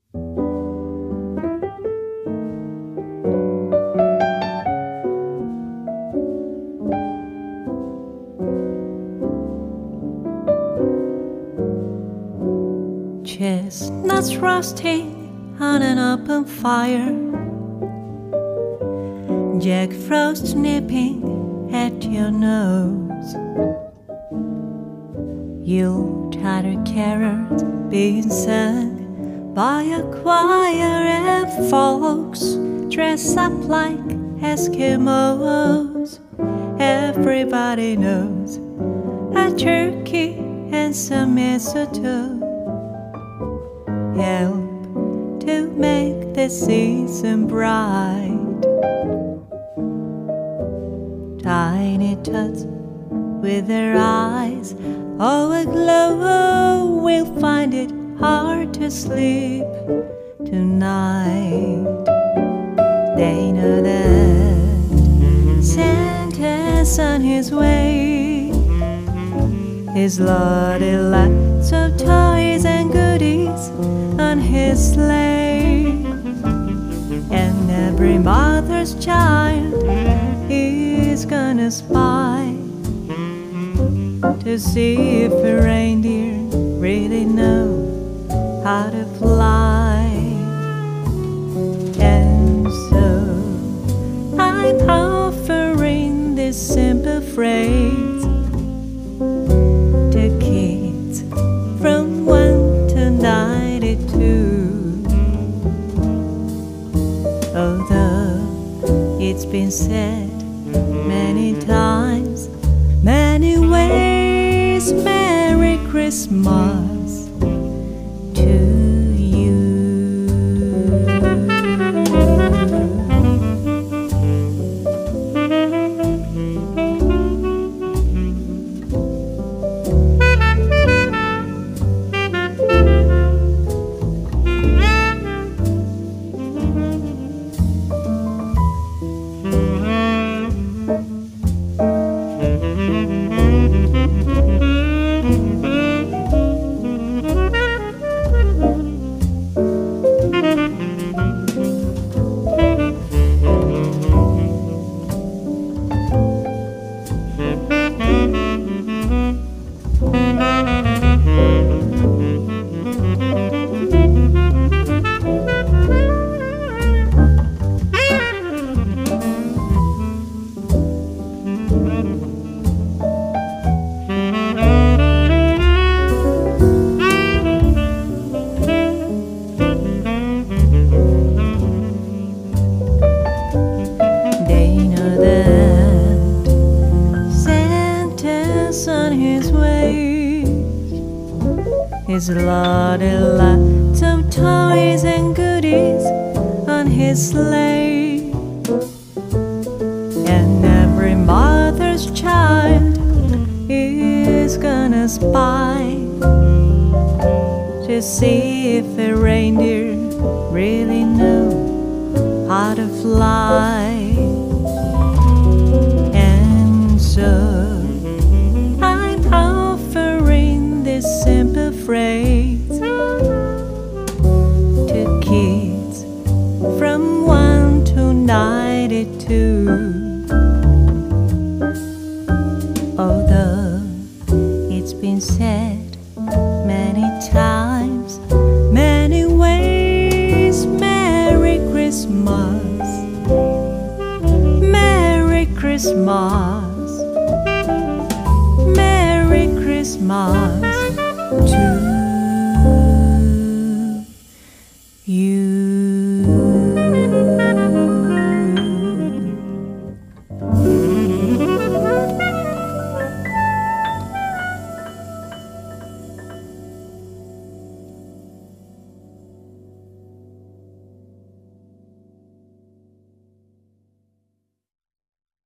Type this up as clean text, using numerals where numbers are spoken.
Chestnuts roasting on an open fire, Jack Frost nipping at your nose, Yuletide carols being sung by a choir, and folks dress up like Eskimos. Everybody knows a turkey and some mistletoe help to make the season bright. Tiny tots with their eyes all aglow will find it hard to sleep tonight. They know that Santa's on his way. His loaded lots of toys and goodies on his sleigh, and every mother's child is gonna spy to see if a reindeer really know how to fly. And so I'm offering this simple phrase to kids from 1 to 92. Although it's been said many times, many ways, Merry Christmas to you. On his way, his loaded lots of toys and goodies on his sleigh, and every mother's child is gonna spy to see if a reindeer really know how to fly. And so simple phrase to kids from 1 to 92. Although it's been said many times, many ways, Merry Christmas, Merry Christmas, Merry Christmas to